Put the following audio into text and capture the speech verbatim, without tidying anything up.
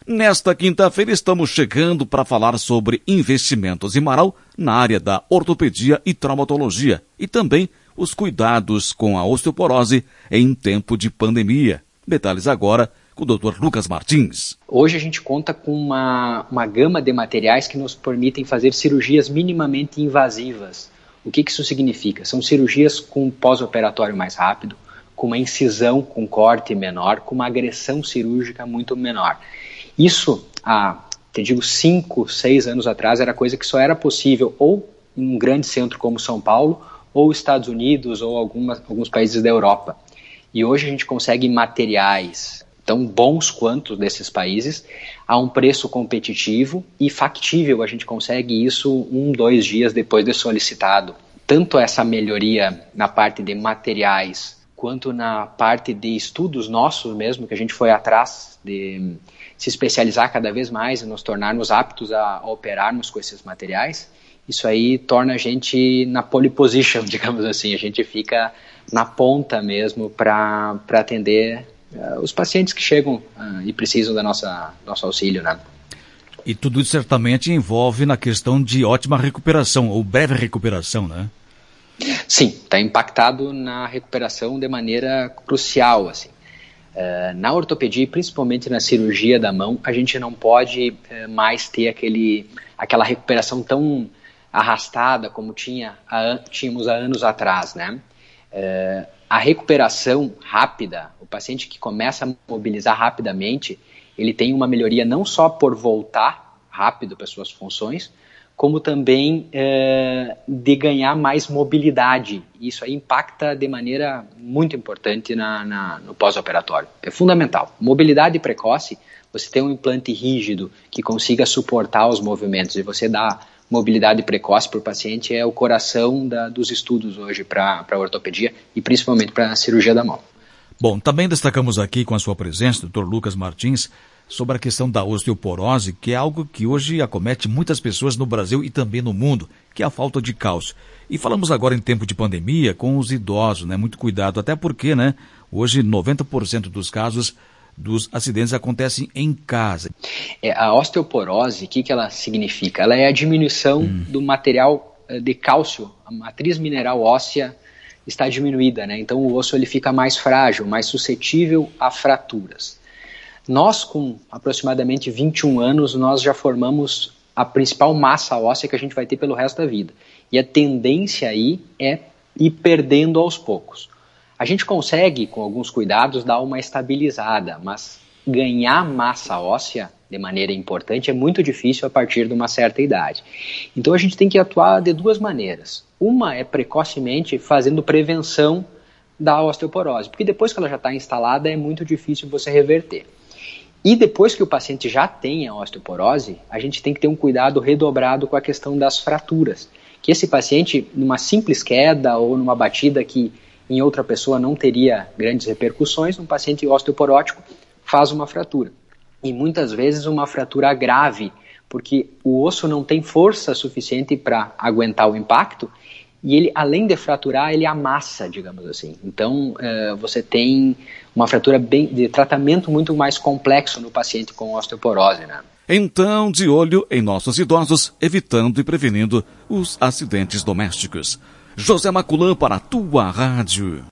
Nesta quinta-feira estamos chegando para falar sobre investimentos em Marau na área da ortopedia e traumatologia e também os cuidados com a osteoporose em tempo de pandemia. Detalhes agora com o doutor Lucas Martins. Hoje a gente conta com uma, uma gama de materiais que nos permitem fazer cirurgias minimamente invasivas. O que, que isso significa? São cirurgias com pós-operatório mais rápido, com uma incisão com corte menor, com uma agressão cirúrgica muito menor. Isso, há, te digo, cinco, seis anos atrás, era coisa que só era possível ou em um grande centro como São Paulo, ou Estados Unidos, ou algumas, alguns países da Europa. E hoje a gente consegue materiais tão bons quanto desses países, a um preço competitivo e factível. A gente consegue isso um, dois dias depois de solicitado. Tanto essa melhoria na parte de materiais, quanto na parte de estudos nossos mesmo, que a gente foi atrás de se especializar cada vez mais e nos tornarmos aptos a, a operarmos com esses materiais, isso aí torna a gente na pole position, digamos assim, a gente fica na ponta mesmo para atender uh, os pacientes que chegam uh, e precisam da nossa nosso auxílio, né? E tudo isso certamente envolve na questão de ótima recuperação, ou breve recuperação, né? Sim, está impactado na recuperação de maneira crucial, assim. Uh, na ortopedia, principalmente na cirurgia da mão, a gente não pode uh, mais ter aquele, aquela recuperação tão arrastada como tinha a, tínhamos há anos atrás, né? Uh, a recuperação rápida, o paciente que começa a mobilizar rapidamente, ele tem uma melhoria não só por voltar rápido para suas funções, como também é, de ganhar mais mobilidade. Isso aí impacta de maneira muito importante na, na, no pós-operatório. É fundamental. Mobilidade precoce, você tem um implante rígido que consiga suportar os movimentos e você dá mobilidade precoce para o paciente, é o coração da, dos estudos hoje para a ortopedia e principalmente para a cirurgia da mão. Bom, também destacamos aqui com a sua presença, doutor Lucas Martins, sobre a questão da osteoporose, que é algo que hoje acomete muitas pessoas no Brasil e também no mundo, que é a falta de cálcio. E falamos agora em tempo de pandemia com os idosos, né? Muito cuidado, até porque, né, hoje noventa por cento dos casos dos acidentes acontecem em casa. É, a osteoporose, o que, que ela significa? Ela é a diminuição hum. do material de cálcio, a matriz mineral óssea está diminuída, né? Então o osso ele fica mais frágil, mais suscetível a fraturas. Nós, com aproximadamente vinte e um anos, nós já formamos a principal massa óssea que a gente vai ter pelo resto da vida. E a tendência aí é ir perdendo aos poucos. A gente consegue, com alguns cuidados, dar uma estabilizada, mas ganhar massa óssea de maneira importante é muito difícil a partir de uma certa idade. Então a gente tem que atuar de duas maneiras. Uma é precocemente fazendo prevenção da osteoporose, porque depois que ela já está instalada é muito difícil você reverter. E depois que o paciente já tem a osteoporose, a gente tem que ter um cuidado redobrado com a questão das fraturas. Que esse paciente, numa simples queda ou numa batida que em outra pessoa não teria grandes repercussões, um paciente osteoporótico faz uma fratura. E muitas vezes uma fratura grave, porque o osso não tem força suficiente para aguentar o impacto e ele, além de fraturar, ele amassa, digamos assim. Então, uh, você tem uma fratura bem, de tratamento muito mais complexo no paciente com osteoporose, né? Então, de olho em nossos idosos, evitando e prevenindo os acidentes domésticos. José Maculã para a tua rádio.